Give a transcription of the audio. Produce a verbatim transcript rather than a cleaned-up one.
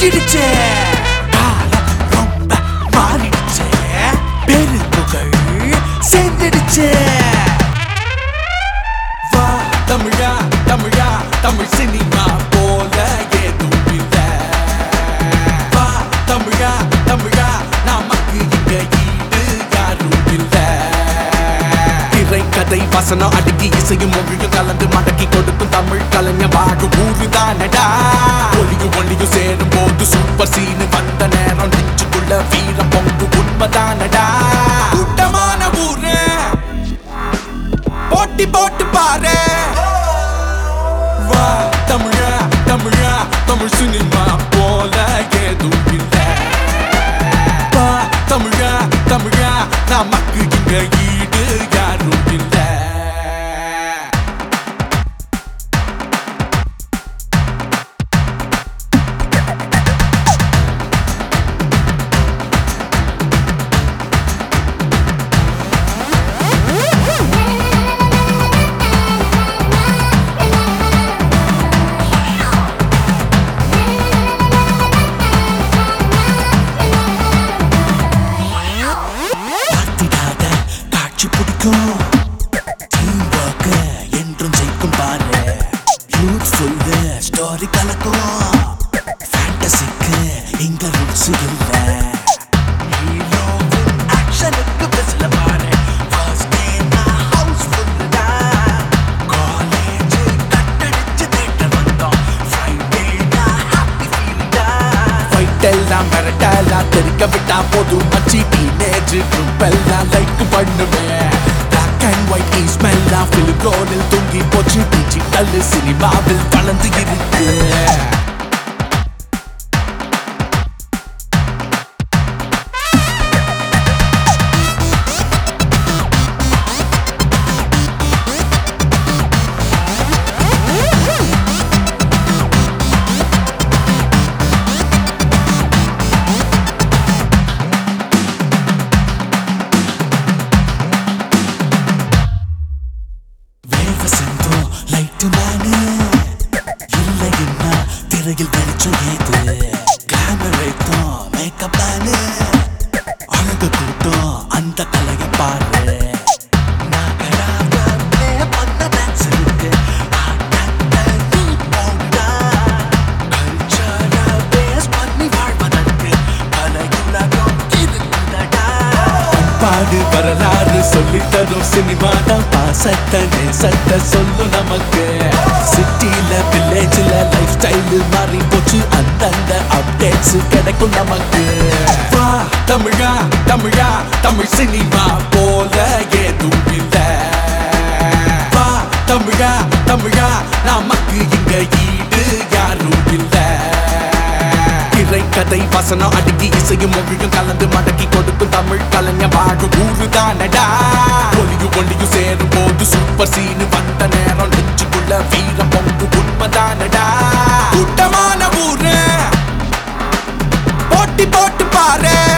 விடிஞ்சிடுச்சே காலம் ரொம்ப மாறிடுச்சே பெரும்புகள் சேர்ந்துடுச்சே வா தமிழா தமிழா தமிழ் சினிமா போல ஏதும் இல்ல வா தமிழா தமிழா நமக்கு இங்க ஈடு யாரும் இல்ல திரைக்கதை வசனம் அடுக்கி இசையும் மொழியும் கலந்து மடக்கி கொடுக்கும் தமிழ் கலைஞர் வாழும் ஊருதானடா ஒளியும் ஒளியும் சேரும் போது சூப்பர் சீனு வந்த நேரம் நெஞ்சுக்குள்ள வீரம் பொங்கு உண்மைதானடா கூட்டமான ஊரு போட்டி போட்டு பாரு வா தமிழா தமிழா தமிழ் சினிமா போல ஏதும் இல்ல வா தமிழா தமிழா நமக்கு இங்க ஈடு யாரும் இல்ல என்றும் ஜெயிக்கும் பாரு யூத்ஃபுல் ஸ்டோரி கலக்கும் ஃபேண்டசிக்கு இங்க ரூல்ஸ் இல்ல ஹீரோவின் ஆக்ஷனுக்கு பெஸ்ல பாரு ஃபர்ஸ்ட் டே நான் ஹவுஸ்ஃபுல்டா காலேஜ் கட்டடிச்சு தேட்டர் வந்தோம் ஃப்ரைடே நான் ஹாப்பி ஃபீல்டா ஃபைட் எல்லாம் மிரட்டலாம் தெரிக்க விட்டா போதும் மச்சி டீனேஜ் குரூப் எல்லாம் லைக் பண்ணுவேன் and white is smell of film roll tungi pochi digital cinema vil வளர்ந்து இருக்கு திரையில் வெளிச்சம் ஏது கிளாமர் வைத்தோம் மேக்கப் தானே அழகு கூட்டம் அந்த கலையை பாரு பாடு வரலாறு சொல்லித்தரும் சினிமா தான் பாசத்தை நேசத்தை சொல்லு நமக்கு சிட்டில வில்லேஜ்ல லைஃப் ஸ்டைல் மாறி போச்சு அந்தந்த அப்டேட்ஸ் கிடைக்கும் நமக்கு வா தமிழா தமிழா தமிழ் சினிமா போல ஏதும் இல்ல வா தமிழா தமிழா நமக்கு இங்க ஈடு யாரும் இல்ல திரைக்கதை வசனம் அடுக்கி இசையும் மொழியும் கலந்து மடக்கி கொடுக்கும் தமிழ் கலைஞர் வாழும் ஊருதானடா ஒளியும் ஒளியும் சேரும் போது சூப்பர் சீனு வந்த நேரம் நெஞ்சுக்குள்ள வீரம் பொங்கு உண்மைதானடா கூட்டமான ஊரு போட்டி போட்டு பாரு